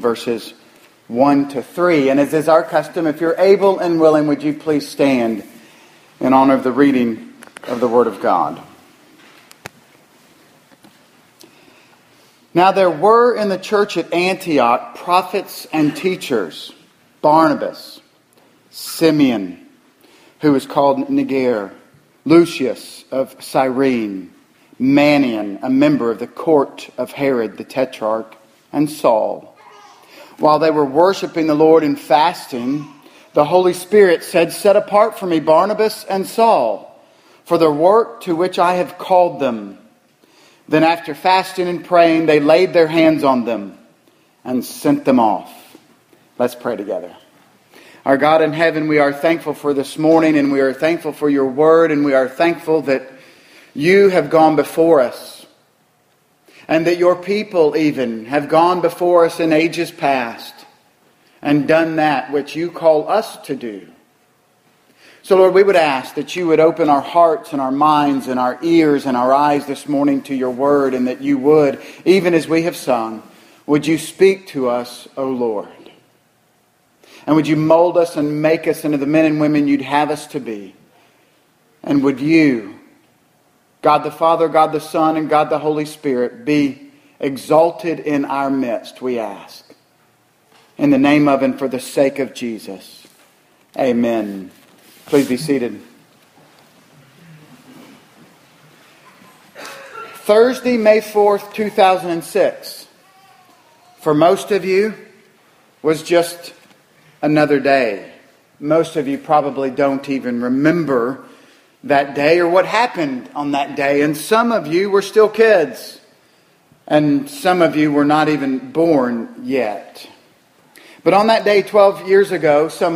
verses 1 to 3. And as is our custom, if you're able and willing, would you please stand in honor of the reading of the Word of God. Now there were in the church at Antioch prophets and teachers, Barnabas, Simeon, who was called Niger, Lucius of Cyrene, Manaen, a member of the court of Herod the Tetrarch, and Saul. While they were worshiping the Lord and fasting, the Holy Spirit said, "Set apart for me Barnabas and Saul for the work to which I have called them." Then after fasting and praying, they laid their hands on them and sent them off. Let's pray together. Our God in heaven, we are thankful for this morning, and we are thankful for your word, and we are thankful that you have gone before us, and that your people even have gone before us in ages past and done that which you call us to do. So Lord, we would ask that you would open our hearts and our minds and our ears and our eyes this morning to your word, and that you would, even as we have sung, would you speak to us, O Lord. And would you mold us and make us into the men and women you'd have us to be. And would you, God the Father, God the Son, and God the Holy Spirit, be exalted in our midst, we ask. In the name of and for the sake of Jesus. Amen. Please be seated. Thursday, May 4th, 2006, for most of you, was just another day. Most of you probably don't even remember that day or what happened on that day. And some of you were still kids. And some of you were not even born yet. But on that day 12 years ago, some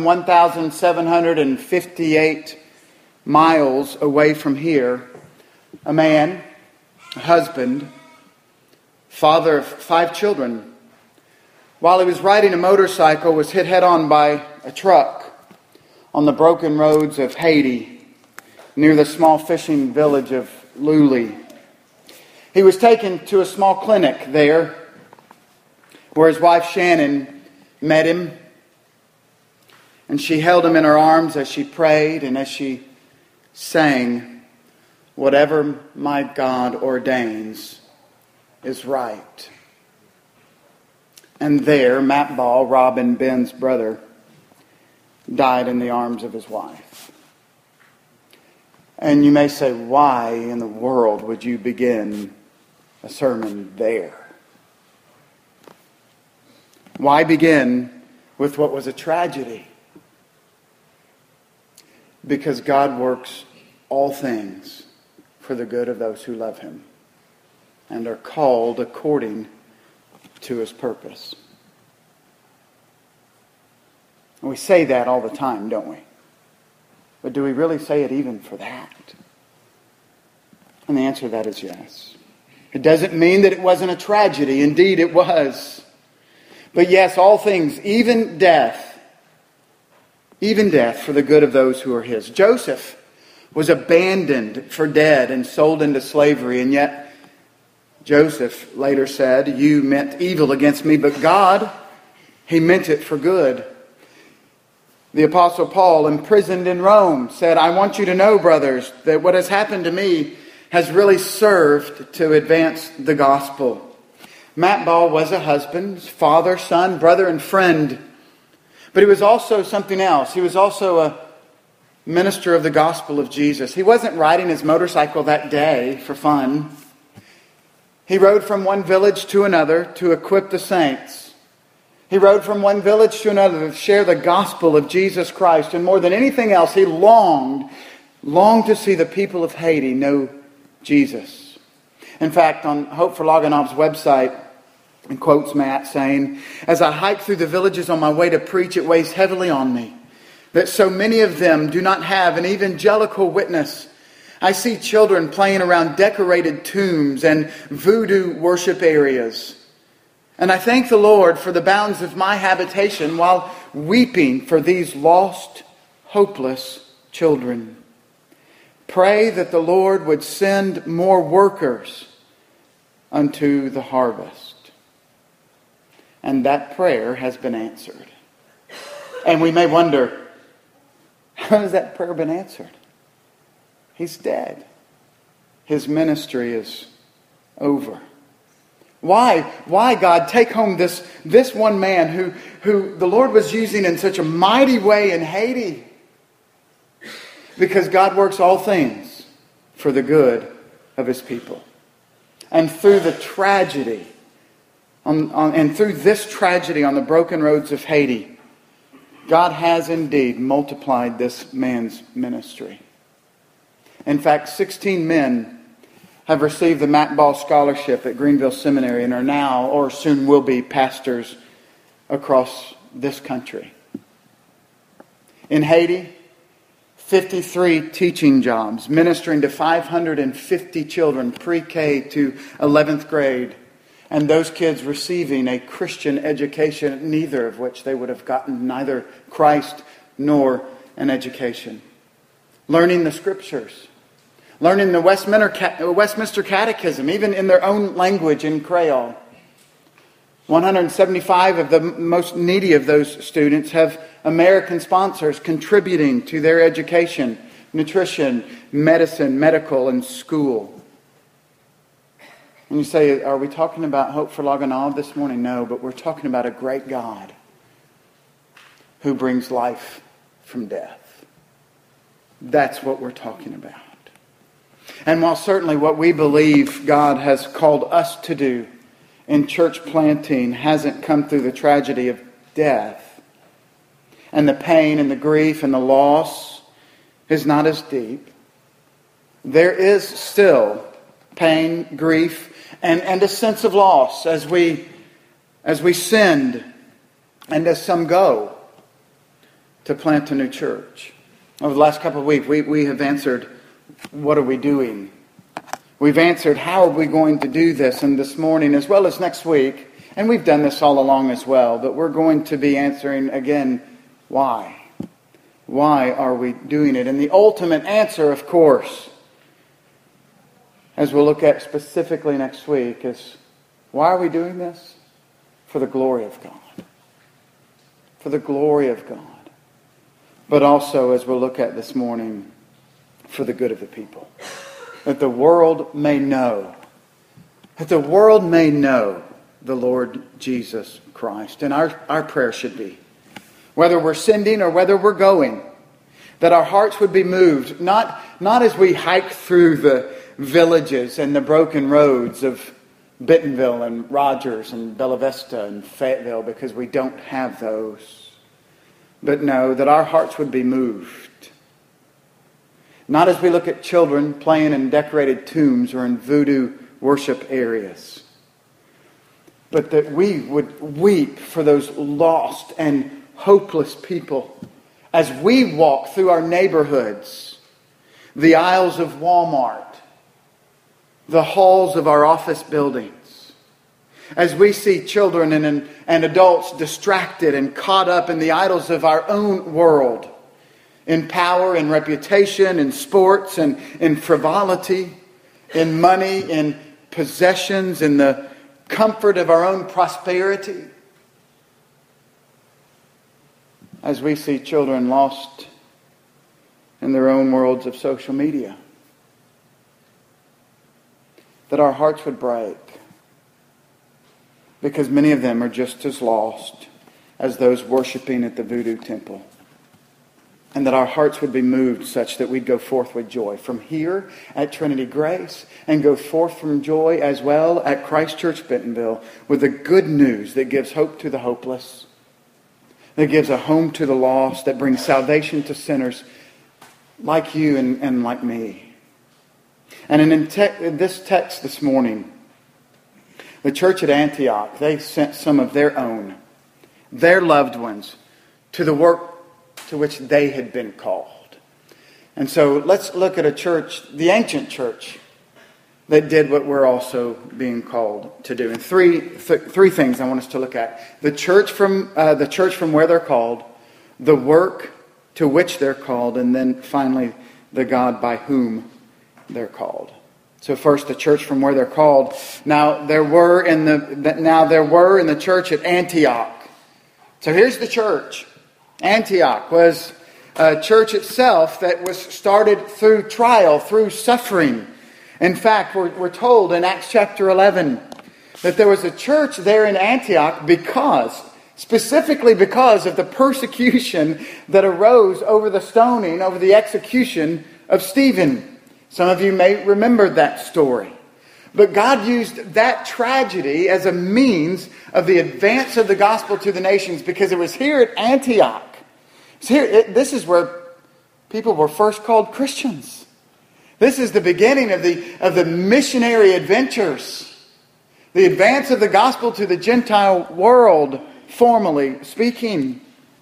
1,758 miles away from here, a man, a husband, father of 5 children, while he was riding a motorcycle, was hit head-on by a truck on the broken roads of Haiti, near the small fishing village of Luli. He was taken to a small clinic there, where his wife Shannon met him, and she held him in her arms as she prayed and as she sang, "Whatever my God ordains is right." And there, Matt Ball, Rob and Ben's brother, died in the arms of his wife. And you may say, why in the world would you begin a sermon there? Why begin with what was a tragedy? Because God works all things for the good of those who love Him and are called according to His purpose. And we say that all the time, don't we? But do we really say it even for that? And the answer to that is yes. It doesn't mean that it wasn't a tragedy. Indeed, it was. But yes, all things, even death for the good of those who are His. Joseph was abandoned for dead and sold into slavery, and yet Joseph later said, "You meant evil against me, but God, He meant it for good." The Apostle Paul, imprisoned in Rome, said, "I want you to know, brothers, that what has happened to me has really served to advance the gospel." Matt Ball was a husband, father, son, brother, and friend. But he was also something else. He was also a minister of the gospel of Jesus. He wasn't riding his motorcycle that day for fun. He rode from one village to another to equip the saints. He rode from one village to another to share the gospel of Jesus Christ. And more than anything else, he longed to see the people of Haiti know Jesus. In fact, on Hope for Loganov's website, and quotes Matt saying, "As I hike through the villages on my way to preach, it weighs heavily on me that so many of them do not have an evangelical witness. I see children playing around decorated tombs and voodoo worship areas. And I thank the Lord for the bounds of my habitation while weeping for these lost, hopeless children. Pray that the Lord would send more workers unto the harvest." And that prayer has been answered. And we may wonder, how has that prayer been answered? He's dead. His ministry is over. Why, God, take home this one man who the Lord was using in such a mighty way in Haiti? Because God works all things for the good of His people. And through the tragedy, and through this tragedy on the broken roads of Haiti, God has indeed multiplied this man's ministry. In fact, 16 men have received the Matt Ball Scholarship at Greenville Seminary and are now, or soon will be, pastors across this country. In Haiti, 53 teaching jobs, ministering to 550 children, pre-K to 11th grade, and those kids receiving a Christian education, neither of which they would have gotten neither Christ nor an education. Learning the Scriptures, learning the Westminster Catechism, even in their own language in Creole. 175 of the most needy of those students have American sponsors contributing to their education, nutrition, medicine, medical, and school. And you say, are we talking about Hope for Laganaw this morning? No, but we're talking about a great God who brings life from death. That's what we're talking about. And while certainly what we believe God has called us to do in church planting hasn't come through the tragedy of death, and the pain and the grief and the loss is not as deep, there is still pain, grief, and a sense of loss as we send and as some go to plant a new church. Over the last couple of weeks, we have answered, what are we doing? We've answered, how are we going to do this? And this morning, as well as next week, and we've done this all along as well, but we're going to be answering again, why? Why are we doing it? And the ultimate answer, of course, as we'll look at specifically next week, is why are we doing this? For the glory of God. For the glory of God. But also, as we'll look at this morning, for the good of the people. That the world may know. That the world may know the Lord Jesus Christ. And our prayer should be, whether we're sending or whether we're going, that our hearts would be moved, not as we hike through the villages and the broken roads of Bentonville and Rogers and Bella Vista and Fayetteville, because we don't have those. But no, that our hearts would be moved. Not as we look at children playing in decorated tombs or in voodoo worship areas, but that we would weep for those lost and hopeless people as we walk through our neighborhoods, the aisles of Walmart, the halls of our office buildings, as we see children and adults distracted and caught up in the idols of our own world, in power, in reputation, in sports, and in frivolity, in money, in possessions, in the comfort of our own prosperity. As we see children lost in their own worlds of social media, that our hearts would break, because many of them are just as lost as those worshiping at the voodoo temple. And that our hearts would be moved such that we'd go forth with joy from here at Trinity Grace, and go forth from joy as well at Christ Church Bentonville with the good news that gives hope to the hopeless, that gives a home to the lost, that brings salvation to sinners like you and like me. And in this text this morning, the church at Antioch, they sent some of their own, their loved ones, to the work to which they had been called. And so let's look at a church, the ancient church, that did what we're also being called to do. And three things I want us to look at: the church from where they're called, the work to which they're called, and then finally the God by whom they're called. So first, the church from where they're called. Now there were in the church at Antioch. So here's the church. Antioch was a church itself that was started through trial, through suffering. In fact, we're told in Acts chapter 11 that there was a church there in Antioch specifically because of the persecution that arose over the stoning, over the execution of Stephen. Some of you may remember that story. But God used that tragedy as a means of the advance of the gospel to the nations, because it was here at Antioch. This is where people were first called Christians. This is the beginning of the missionary adventures. The advance of the gospel to the Gentile world, formally speaking.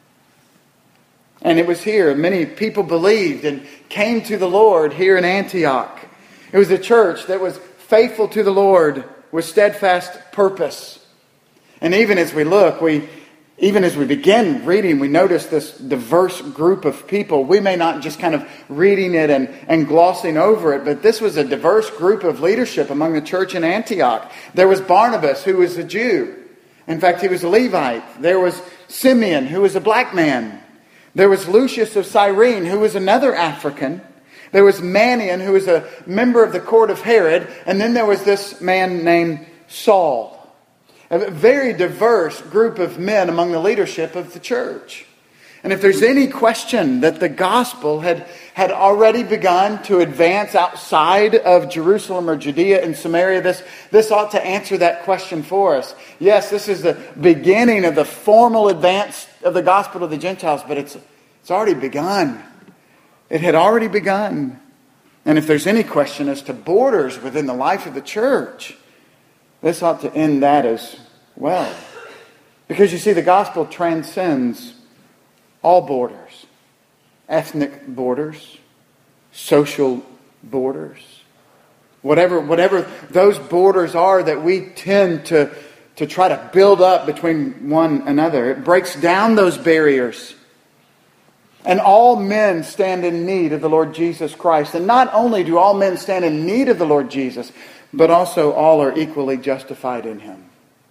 And it was here. Many people believed and came to the Lord here in Antioch. It was a church that was faithful to the Lord with steadfast purpose. And even as we look, even as we begin reading, we notice this diverse group of people. We may not just kind of reading it and glossing over it, but this was a diverse group of leadership among the church in Antioch. There was Barnabas, who was a Jew. In fact, he was a Levite. There was Simeon, who was a black man. There was Lucius of Cyrene, who was another African. There was Manaen, who was a member of the court of Herod. And then there was this man named Saul. A very diverse group of men among the leadership of the church. And if there's any question that the gospel had already begun to advance outside of Jerusalem or Judea and Samaria, this ought to answer that question for us. Yes, this is the beginning of the formal advance of the gospel to the Gentiles, but it's already begun. It had already begun. And if there's any question as to borders within the life of the church, this ought to end that as well. Because you see, the gospel transcends all borders. Ethnic borders, social borders. Whatever those borders are that we tend to try to build up between one another. It breaks down those barriers. And all men stand in need of the Lord Jesus Christ. And not only do all men stand in need of the Lord Jesus, but also all are equally justified in Him.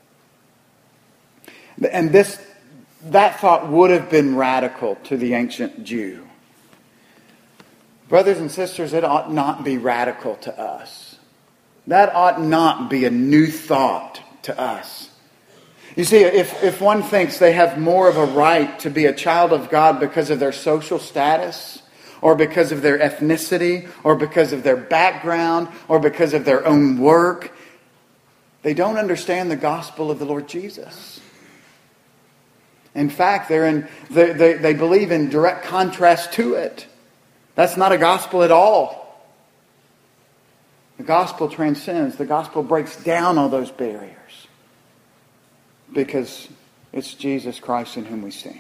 And that thought would have been radical to the ancient Jew. Brothers and sisters, it ought not be radical to us. That ought not be a new thought to us. You see, if one thinks they have more of a right to be a child of God because of their social status, or because of their ethnicity, or because of their background, or because of their own work, they don't understand the gospel of the Lord Jesus. In fact, they believe in direct contrast to it. That's not a gospel at all. The gospel transcends. The gospel breaks down all those barriers. Because it's Jesus Christ in whom we stand.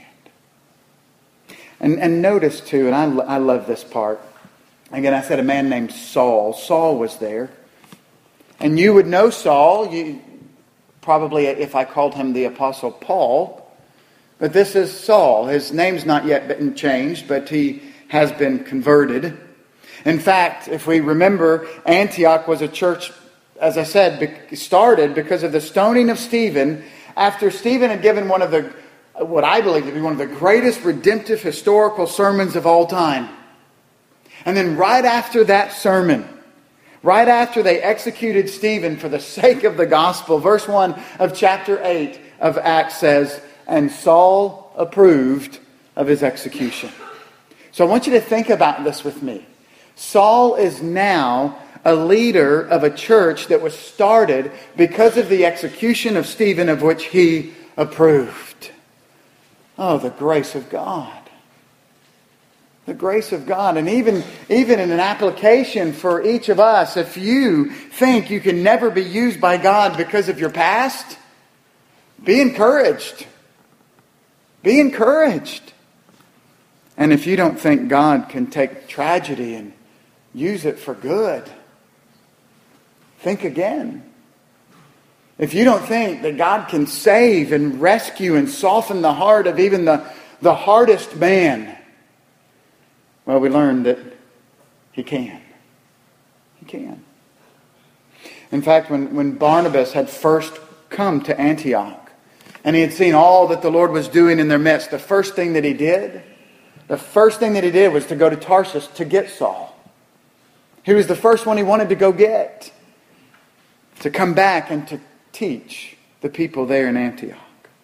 And notice too, and I love this part. Again, I said a man named Saul. Saul was there. And you would know Saul, probably if I called him the Apostle Paul. But this is Saul. His name's not yet been changed, but he has been converted. In fact, if we remember, Antioch was a church, as I said, started because of the stoning of Stephen, after Stephen had given one of what I believe to be one of the greatest redemptive historical sermons of all time. And then right after that sermon, right after they executed Stephen for the sake of the gospel, verse 1 of chapter 8 of Acts says, "And Saul approved of his execution." So I want you to think about this with me. Saul is now a leader of a church that was started because of the execution of Stephen, of which he approved. Oh, the grace of God. The grace of God. And even in an application for each of us, if you think you can never be used by God because of your past, be encouraged. Be encouraged. And if you don't think God can take tragedy and use it for good, think again. If you don't think that God can save and rescue and soften the heart of even the hardest man, well, we learned that He can. He can. In fact, when Barnabas had first come to Antioch, and he had seen all that the Lord was doing in their midst, the first thing that he did was to go to Tarsus to get Saul. He was the first one he wanted to go get, to come back and to teach the people there in Antioch.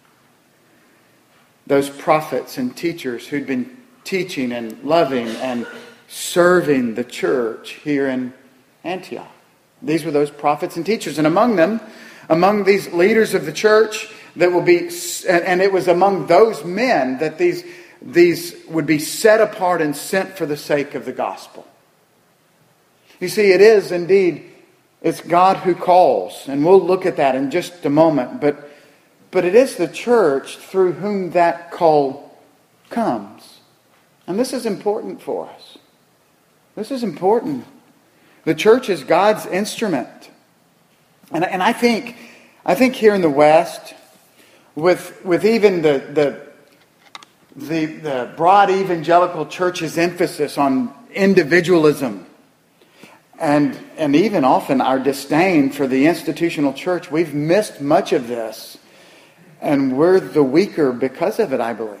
Those prophets and teachers who'd been teaching and loving and serving the church here in Antioch. These were those prophets and teachers. And among them, among these leaders of the church, that will be, and it was among those men that these would be set apart and sent for the sake of the gospel. You see, it is indeed, it's God who calls, and we'll look at that in just a moment, but it is the church through whom that call comes. And this is important for us. This is important. The church is God's instrument. And I think here in the West, with even the broad evangelical church's emphasis on individualism and even often our disdain for the institutional church, we've missed much of this. And we're the weaker because of it, I believe.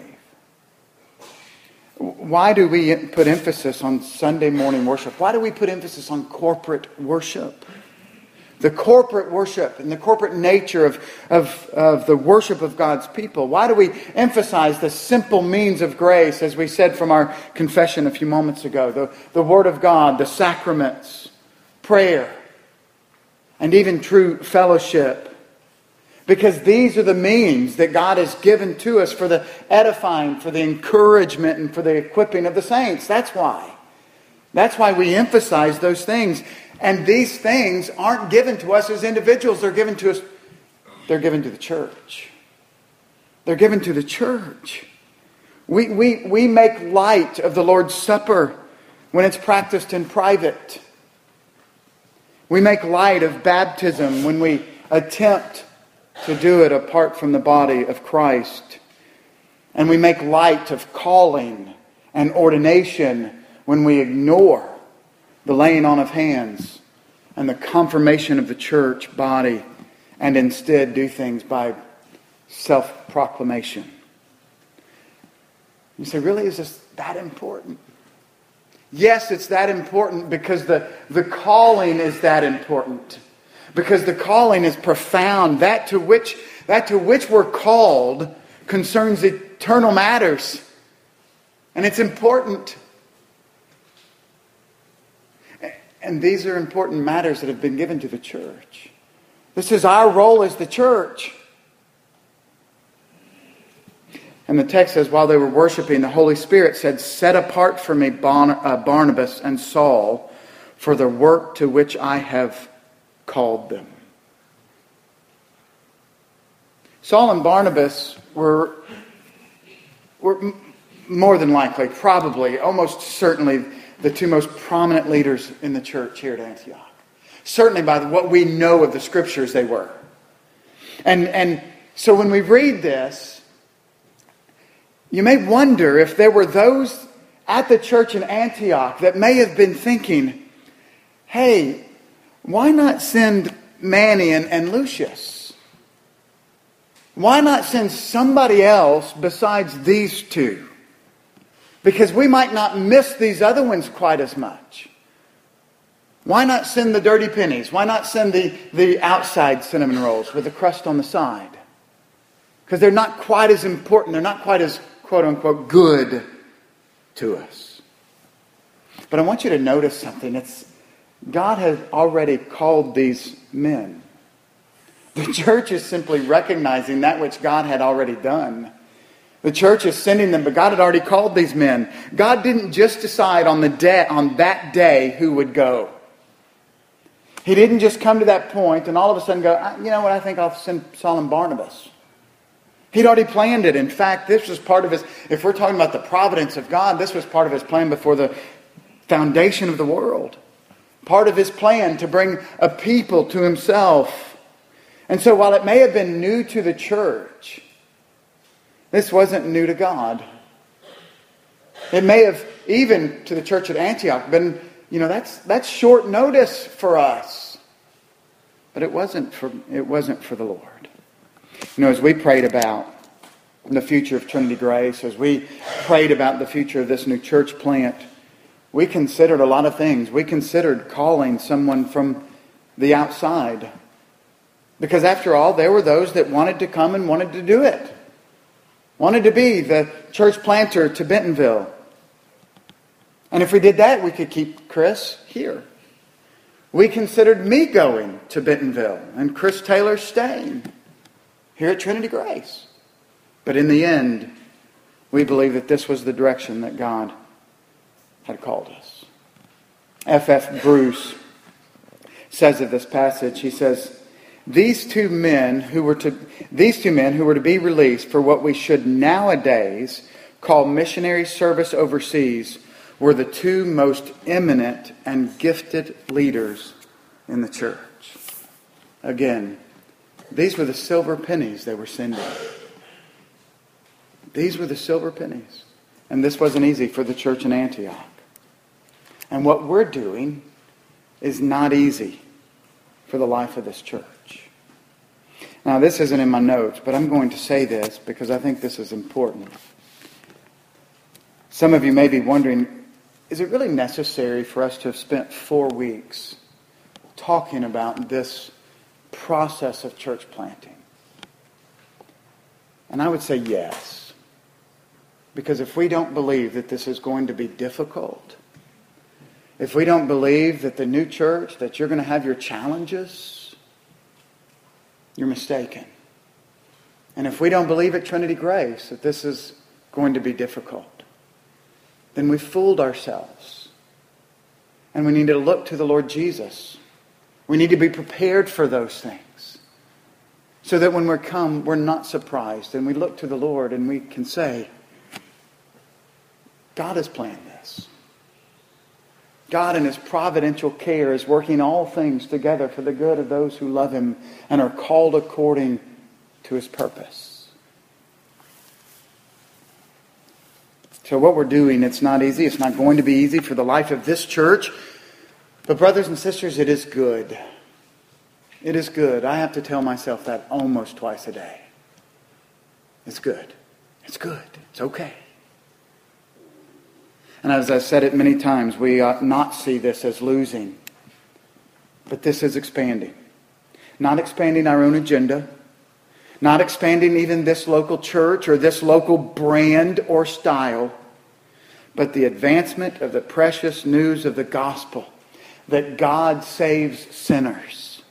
Why do we put emphasis on Sunday morning worship? Why do we put emphasis on corporate worship? The corporate worship and the corporate nature of the worship of God's people. Why do we emphasize the simple means of grace, as we said from our confession a few moments ago? The Word of God, the sacraments, prayer, and even true fellowship. Because these are the means that God has given to us for the edifying, for the encouragement, and for the equipping of the saints. That's why. That's why we emphasize those things. And these things aren't given to us as individuals. They're given to us. They're given to the church. They're given to the church. We make light of the Lord's Supper when it's practiced in private. We make light of baptism when we attempt to do it apart from the body of Christ. And we make light of calling and ordination when we ignore the laying on of hands and the confirmation of the church body and instead do things by self-proclamation. You say, really, is this that important? Yes, it's that important because the calling is that important. Because the calling is profound. That to which we're called concerns eternal matters. And it's important. And these are important matters that have been given to the church. This is our role as the church. And the text says, while they were worshiping, the Holy Spirit said, "Set apart for me Barnabas and Saul for the work to which I have called them." Saul and Barnabas were more than likely, probably, almost certainly the two most prominent leaders in the church here at Antioch. Certainly by what we know of the Scriptures they were. And so when we read this, you may wonder if there were those at the church in Antioch that may have been thinking, hey, why not send Manny and Lucius? Why not send somebody else besides these two? Because we might not miss these other ones quite as much. Why not send the dirty pennies? Why not send the outside cinnamon rolls with the crust on the side? Because they're not quite as important. They're not quite as, quote unquote, good to us. But I want you to notice something. God has already called these men. The church is simply recognizing that which God had already done. The church is sending them, but God had already called these men. God didn't just decide on that day who would go. He didn't just come to that point and all of a sudden go, you know what, I think I'll send Saul and Barnabas. He'd already planned it. In fact, this was part of his, if we're talking about the providence of God, this was part of his plan before the foundation of the world. Part of his plan to bring a people to himself. And so while it may have been new to the church, this wasn't new to God. It may have, even to the church at Antioch, been, that's short notice for us. But it wasn't for the Lord. You know, as we prayed about the future of Trinity Grace, as we prayed about the future of this new church plant, we considered a lot of things. We considered calling someone from the outside. Because after all, there were those that wanted to come and wanted to do it. Wanted to be the church planter to Bentonville. And if we did that, we could keep Chris here. We considered me going to Bentonville and Chris Taylor staying here at Trinity Grace. But in the end, we believe that this was the direction that God had called us. F.F. Bruce says of this passage, he says, These two men who were to be released for what we should nowadays call missionary service overseas were the two most eminent and gifted leaders in the church. Again, these were the silver pennies they were sending. These were the silver pennies. And this wasn't easy for the church in Antioch. And what we're doing is not easy for the life of this church. Now, this isn't in my notes, but I'm going to say this because I think this is important. Some of you may be wondering, is it really necessary for us to have spent 4 weeks talking about this process of church planting? And I would say yes. Because if we don't believe that this is going to be difficult, if we don't believe that the new church, that you're going to have your challenges, you're mistaken. And if we don't believe at Trinity Grace that this is going to be difficult, then we've fooled ourselves. And we need to look to the Lord Jesus. We need to be prepared for those things. So that when we come, we're not surprised. And we look to the Lord and we can say, God has planned this. God in His providential care is working all things together for the good of those who love Him and are called according to His purpose. So what we're doing, it's not easy. It's not going to be easy for the life of this church. But brothers and sisters, it is good. It is good. I have to tell myself that almost twice a day. It's good. It's good. It's okay. And as I've said it many times, we ought not see this as losing. But this is expanding. Not expanding our own agenda. Not expanding even this local church or this local brand or style. But the advancement of the precious news of the gospel. That God saves sinners.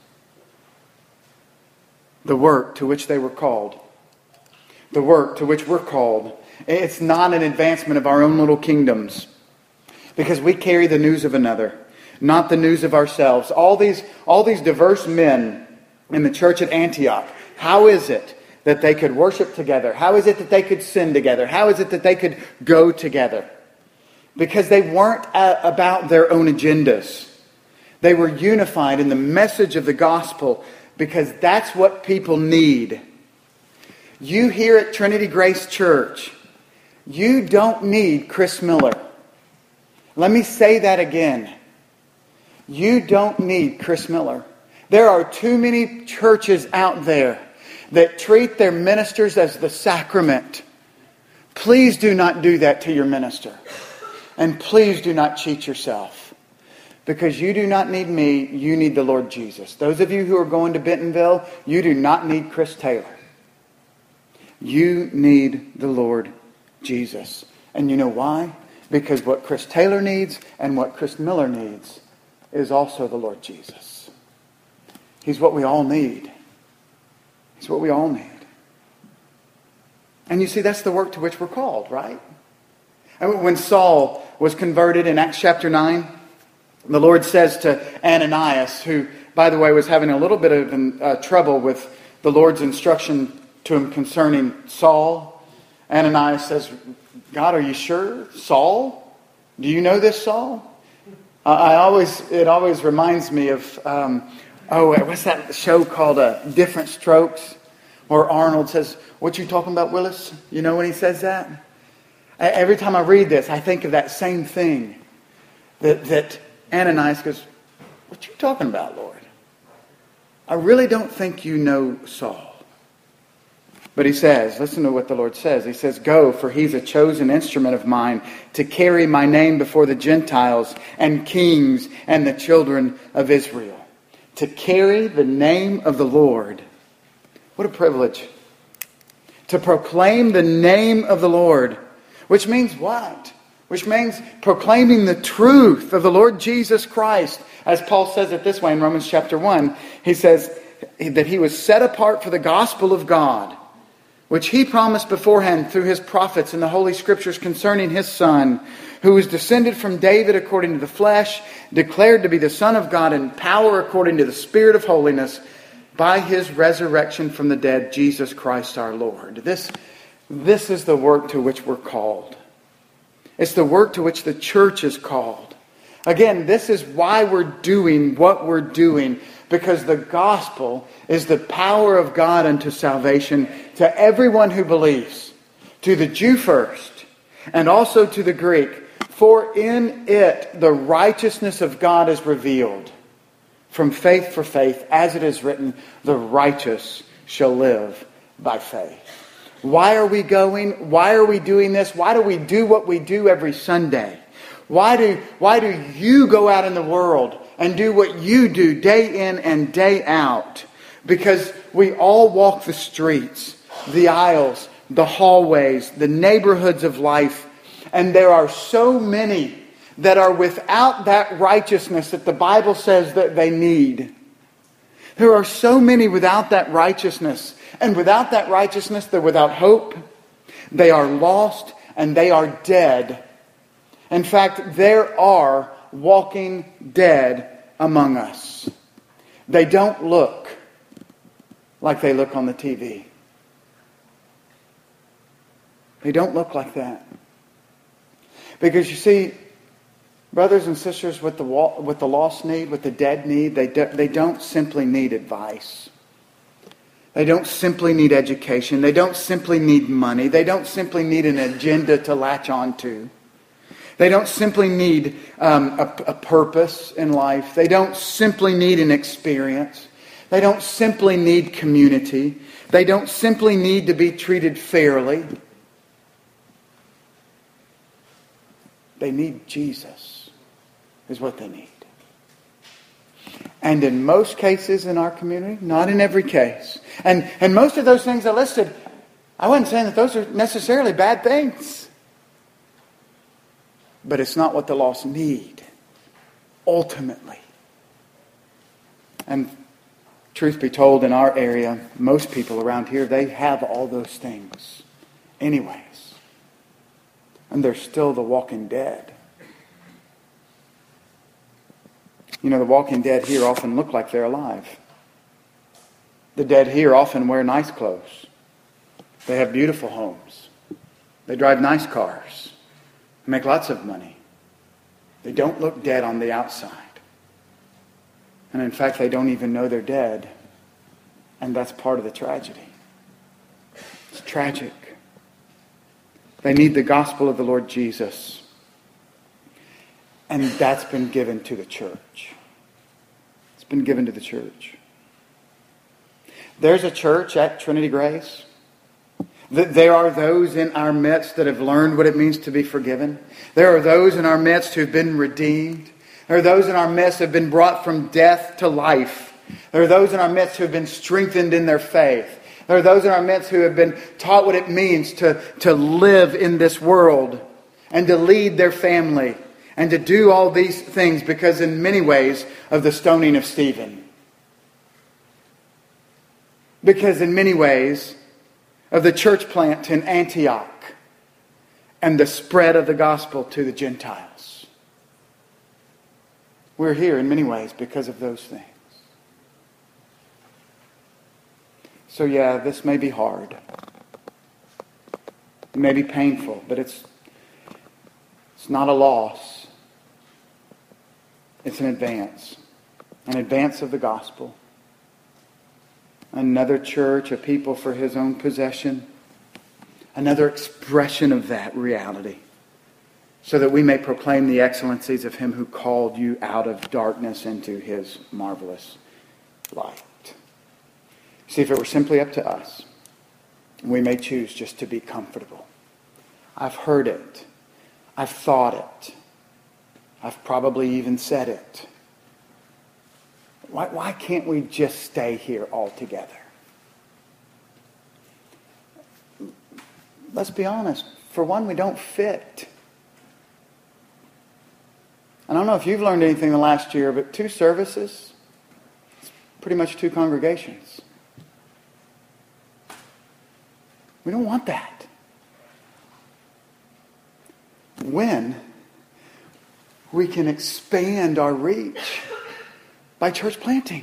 The work to which they were called. The work to which we're called. It's not an advancement of our own little kingdoms. Because we carry the news of another. Not the news of ourselves. All these diverse men in the church at Antioch. How is it that they could worship together? How is it that they could sin together? How is it that they could go together? Because they weren't about their own agendas. They were unified in the message of the gospel because that's what people need. You here at Trinity Grace Church, you don't need Chris Miller. Let me say that again. You don't need Chris Miller. There are too many churches out there that treat their ministers as the sacrament. Please do not do that to your minister. And please do not cheat yourself. Because you do not need me, you need the Lord Jesus. Those of you who are going to Bentonville, you do not need Chris Taylor. You need the Lord Jesus. And you know why? Because what Chris Taylor needs and what Chris Miller needs is also the Lord Jesus. He's what we all need. He's what we all need. And you see, that's the work to which we're called, right? And when Saul was converted in Acts chapter 9, the Lord says to Ananias, who, by the way, was having a little bit of trouble with the Lord's instruction to him concerning Saul. Ananias says, God, are you sure? Saul? Do you know this Saul? It always reminds me of, what's that show called Different Strokes? Where Arnold says, what you talking about, Willis? You know when he says that? Every time I read this, I think of that same thing. That Ananias goes, what you talking about, Lord? I really don't think you know Saul. But he says, listen to what the Lord says. He says, go, for he's a chosen instrument of mine to carry my name before the Gentiles and kings and the children of Israel. To carry the name of the Lord. What a privilege. To proclaim the name of the Lord. Which means what? Which means proclaiming the truth of the Lord Jesus Christ. As Paul says it this way in Romans chapter 1. He says that he was set apart for the gospel of God, which he promised beforehand through his prophets in the Holy Scriptures concerning his Son, who was descended from David according to the flesh, declared to be the Son of God in power according to the Spirit of holiness, by his resurrection from the dead, Jesus Christ our Lord. This is the work to which we're called. It's the work to which the church is called. Again, this is why we're doing what we're doing, because the gospel is the power of God unto salvation to everyone who believes, to the Jew first, and also to the Greek. For in it the righteousness of God is revealed, from faith for faith, as it is written, the righteous shall live by faith. Why are we going? Why are we doing this? Why do we do what we do every Sunday? Why do you go out in the world and do what you do day in and day out? Because we all walk the streets, the aisles, the hallways, the neighborhoods of life. And there are so many that are without that righteousness that the Bible says that they need. There are so many without that righteousness. And without that righteousness, they're without hope. They are lost and they are dead. In fact, there are walking dead among us. They don't look like they look on the TV. They don't look like that. Because you see, brothers and sisters, what the lost need, what the dead need, they don't simply need advice. They don't simply need education. They don't simply need money. They don't simply need an agenda to latch onto. They don't simply need a purpose in life. They don't simply need an experience. They don't simply need community. They don't simply need to be treated fairly. They need Jesus, is what they need. And in most cases in our community, not in every case. And most of those things I listed, I wasn't saying that those are necessarily bad things. But it's not what the lost need, ultimately. And truth be told, in our area, most people around here, they have all those things anyways. And they're still the walking dead. You know, the walking dead here often look like they're alive. The dead here often wear nice clothes. They have beautiful homes. They drive nice cars. They make lots of money. They don't look dead on the outside. And in fact, they don't even know they're dead. And that's part of the tragedy. It's tragic. They need the gospel of the Lord Jesus. And that's been given to the church. It's been given to the church. There's a church at Trinity Grace. There are those in our midst that have learned what it means to be forgiven. There are those in our midst who've been redeemed. There are those in our midst who have been brought from death to life. There are those in our midst who have been strengthened in their faith. There are those in our midst who have been taught what it means to live in this world and to lead their family and to do all these things because in many ways of the stoning of Stephen. Because in many ways of the church plant in Antioch and the spread of the gospel to the Gentiles. We're here in many ways because of those things. So yeah, this may be hard. It may be painful, but it's not a loss. It's an advance of the gospel. Another church, a people for His own possession. Another expression of that reality. So that we may proclaim the excellencies of Him who called you out of darkness into His marvelous light. See, if it were simply up to us, we may choose just to be comfortable. I've heard it. I've thought it. I've probably even said it. Why can't we just stay here altogether? Let's be honest. For one, we don't fit. I don't know if you've learned anything in the last year, but 2 services, it's pretty much 2 congregations. We don't want that. When we can expand our reach by church planting.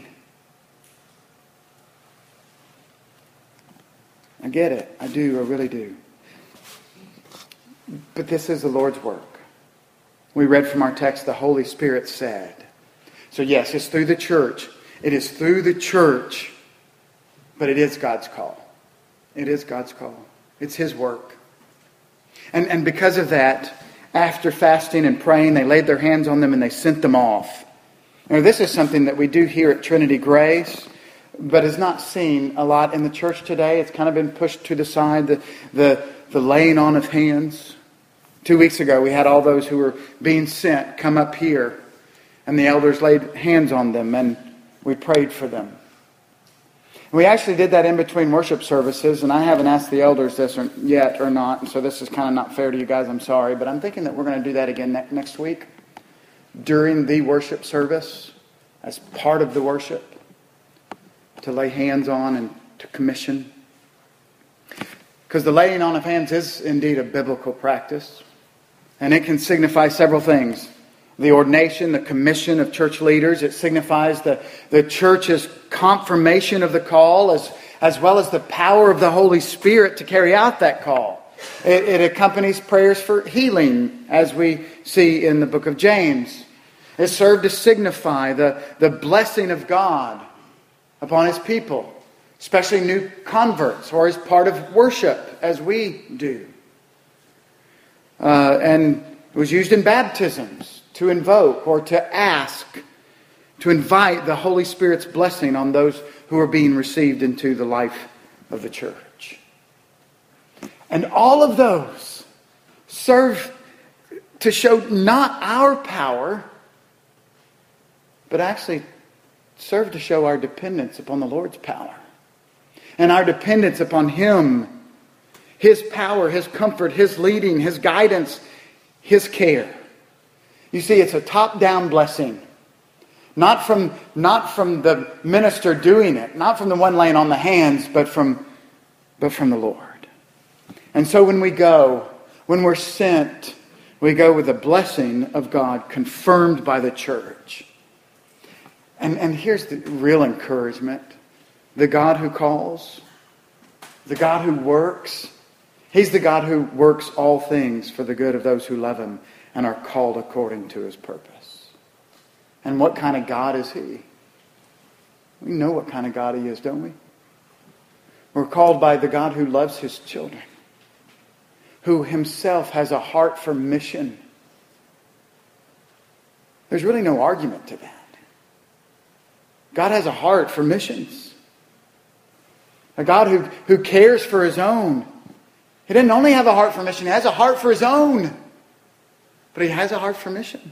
I get it. I do. I really do. But this is the Lord's work. We read from our text, the Holy Spirit said. So yes, it's through the church. It is through the church. But it is God's call. It is God's call. It's His work. And because of that, after fasting and praying, they laid their hands on them and they sent them off. Now, this is something that we do here at Trinity Grace, but is not seen a lot in the church today. It's kind of been pushed to the side, the laying on of hands. 2 weeks ago, we had all those who were being sent come up here, and the elders laid hands on them, and we prayed for them. We actually did that in between worship services, and I haven't asked the elders this yet or not, and so this is kind of not fair to you guys, I'm sorry, but I'm thinking that we're going to do that again next week during the worship service as part of the worship, to lay hands on and to commission. Because the laying on of hands is indeed a biblical practice, and it can signify several things. The ordination, the commission of church leaders. It signifies the church's confirmation of the call as well as the power of the Holy Spirit to carry out that call. It accompanies prayers for healing, as we see in the book of James. It served to signify the blessing of God upon His people, especially new converts, or as part of worship, as we do. And it was used in baptisms, to invoke or to ask, to invite the Holy Spirit's blessing on those who are being received into the life of the church. And all of those serve to show not our power, but actually serve to show our dependence upon the Lord's power. And our dependence upon Him, His power, His comfort, His leading, His guidance, His care. You see, it's a top-down blessing. Not from the minister doing it, not from the one laying on the hands, but from the Lord. And so when we go, when we're sent, we go with the blessing of God confirmed by the church. And here's the real encouragement. The God who calls, the God who works, He's the God who works all things for the good of those who love Him and are called according to His purpose. And what kind of God is He? We know what kind of God He is, don't we? We're called by the God who loves His children, who Himself has a heart for mission. There's really no argument to that. God has a heart for missions. A God who cares for His own. He doesn't only have a heart for mission, He has a heart for His own. But He has a heart for mission.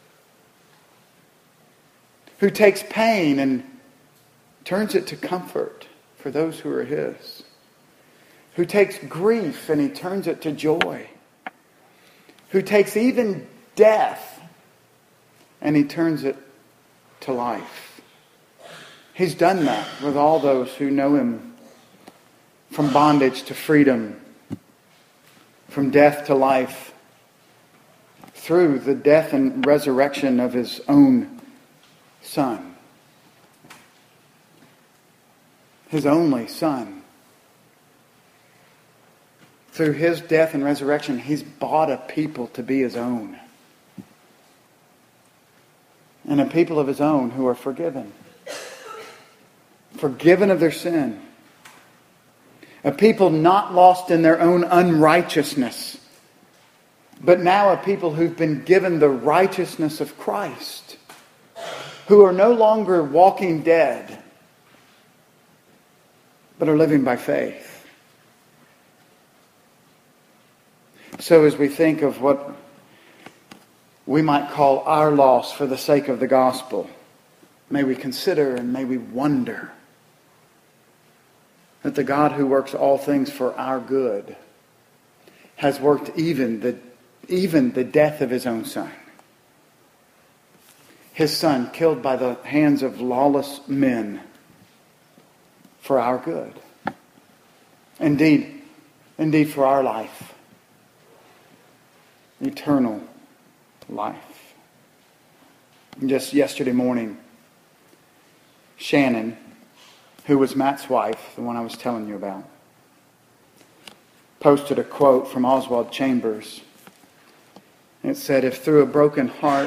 Who takes pain and turns it to comfort for those who are His. Who takes grief and He turns it to joy. Who takes even death and He turns it to life. He's done that with all those who know Him. From bondage to freedom. From death to life. Through the death and resurrection of His own Son. His only Son. Through His death and resurrection, He's bought a people to be His own. And a people of His own who are forgiven. Forgiven of their sin. A people not lost in their own unrighteousness, but now a people who've been given the righteousness of Christ, who are no longer walking dead, but are living by faith. So as we think of what we might call our loss for the sake of the gospel, may we consider and may we wonder that the God who works all things for our good has worked even the death of his own Son. His Son killed by the hands of lawless men for our good. Indeed for our life. Eternal life. Just yesterday morning, Shannon, who was Matt's wife, the one I was telling you about, posted a quote from Oswald Chambers. It said, "If through a broken heart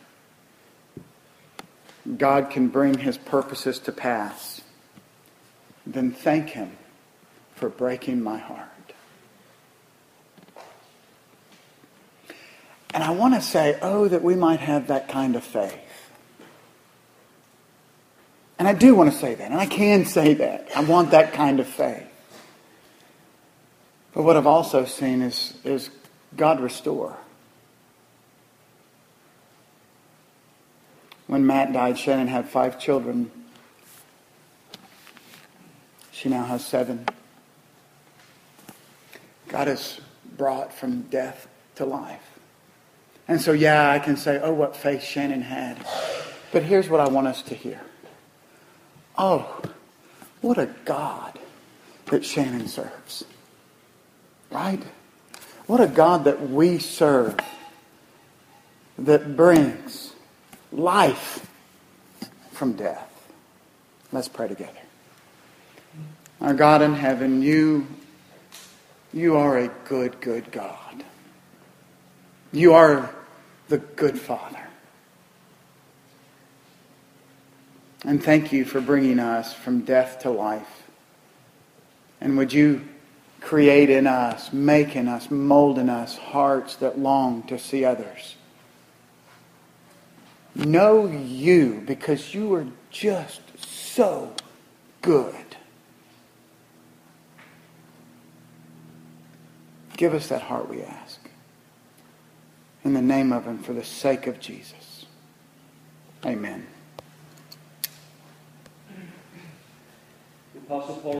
God can bring his purposes to pass, then thank him for breaking my heart." And I want to say, oh, that we might have that kind of faith. And I do want to say that, and I can say that. I want that kind of faith. But what I've also seen is God restore. When Matt died, Shannon had 5 children. She now has 7. God has brought from death to life. And so, yeah, I can say, oh, what faith Shannon had. But here's what I want us to hear. Oh, what a God that Shannon serves. Right? What a God that we serve that brings life from death. Let's pray together. Our God in heaven, you are a good, good God. You are the good Father. And thank you for bringing us from death to life. And would you create in us, make in us, mold in us hearts that long to see others know you, because you are just so good. Give us that heart, we ask. In the name of and for the sake of Jesus. Amen. The Apostle Paul